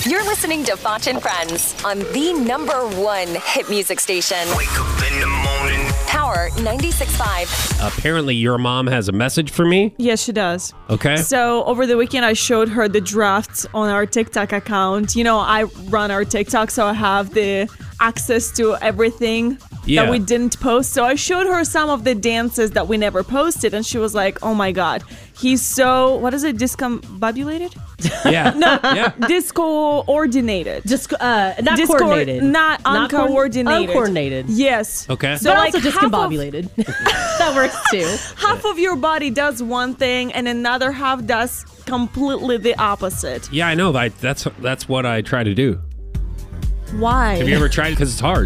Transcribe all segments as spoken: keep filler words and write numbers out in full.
You're listening to Foch and Friends on the number one hit music station. Wake up in the morning. Power ninety-six point five. Apparently, your mom has a message for me. Yes, she does. Okay. So over the weekend, I showed her the drafts on our TikTok account. You know, I run our TikTok, so I have the access to everything Yeah. that we didn't post. So I showed her some of the dances that we never posted, and she was like, oh my God, he's so, what is it, discombobulated? Yeah. No, Yeah. disco-ordinated. Just uh, not Disco- coordinated. Not coordin- uncoordinated. Uncoordinated. Yes. Okay. So But like also half of- discombobulated. That works too. half of your body does one thing and another half does completely the opposite. Yeah, I know. I, that's that's what I try to do. Why? Have you ever tried it? Because it's hard.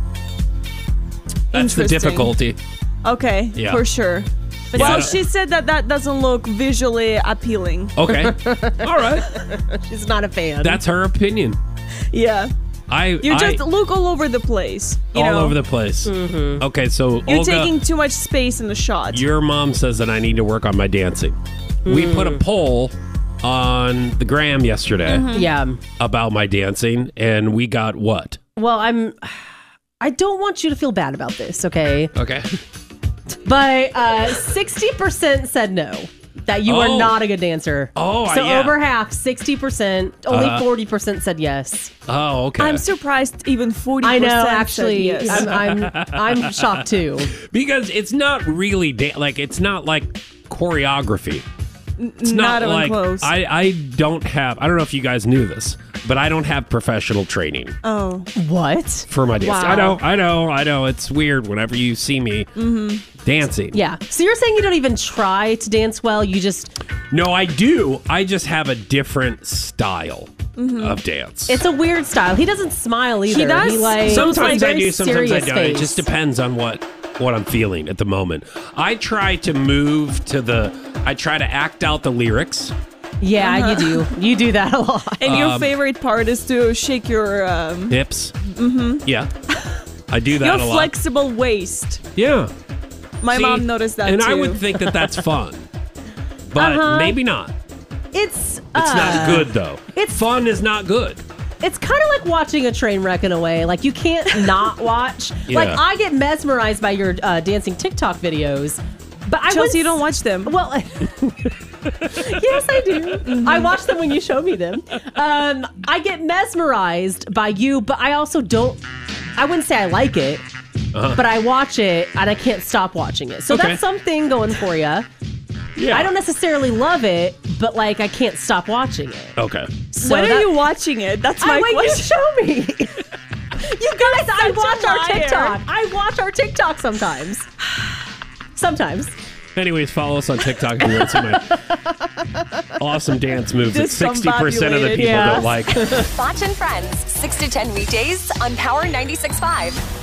That's the Interesting. difficulty. Okay, Yeah. for sure. Yeah, I well, don't- she said that that doesn't look visually appealing. Okay. All right. She's not a fan. That's her opinion. Yeah. I You I, just look all over the place. You all know? over the place. Mm-hmm. Okay, so You're Olga, taking too much space in the shot. your mom says that I need to work on my dancing. We put a poll on the gram yesterday Mm-hmm. yeah. about my dancing, and we got what? Well, I'm. I don't want you to feel bad about this, okay? Okay. But uh, sixty percent said no. That you Oh. are not a good dancer. Oh, so yeah. over half, sixty percent. Only Uh-huh. forty percent said yes. Oh, okay. I'm surprised even forty I percent know, said actually, yes. I'm, I'm I'm shocked too. Because it's not really da- like it's not like choreography. It's not not, even like close. I I don't have. I don't know if you guys knew this, but I don't have professional training Oh. What? for my dance. Wow. I know, I know, I know. It's weird whenever you see me dancing. Yeah. So you're saying you don't even try to dance well? You just. No, I do. I just have a different style of dance. It's a weird style. He doesn't smile either. does. like, Sometimes like I do, sometimes I serious don't. It face. just depends on what what I'm feeling at the moment. I try to move to the. I try to act out the lyrics. Yeah, Uh-huh. you do. You do that a lot. And your Um, favorite part is to shake your um, Hips. Mm-hmm. Yeah. I do that your a lot. flexible waist. Yeah. My See, mom noticed that and too. I would think that that's fun. But Uh-huh. maybe not. It's It's uh, not good, though. it's- Fun is not good. It's kind of like watching a train wreck in a way. Like you can't not watch. Like Yeah. I get mesmerized by your uh, dancing TikTok videos, but I Chelsea, wouldn't you don't watch them. Well, yes, I do. I watch them when you show me them. Um, I get mesmerized by you, but I also don't. I wouldn't say I like it, Uh-huh. but I watch it and I can't stop watching it. So Okay. that's something going for you. Yeah. I don't necessarily love it, but like I can't stop watching it. Okay. So when that- are you watching it? That's my I wait, you question. show me. You guys, I such a watch our liar. TikTok. I watch our TikTok sometimes. Sometimes. Anyways, follow us on TikTok if you want some of my awesome dance moves that sixty percent of the people Discombobulated. don't like. Foch and Friends, six to ten weekdays on Power ninety-six point five.